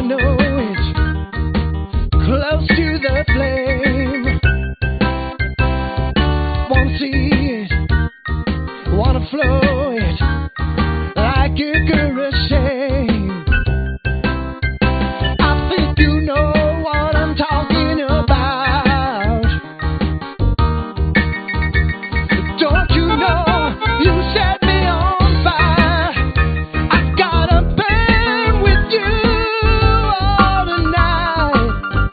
know it, close to the flame. Wanna see it, wanna flow it, like a shame. I think you know what I'm talking about. Don't you know you set me on fire? I've gotta burn with you all the night.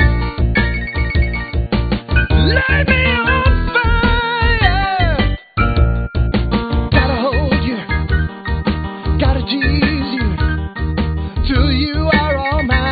Light me on fire. Gotta hold you, gotta tease you till you are all mine.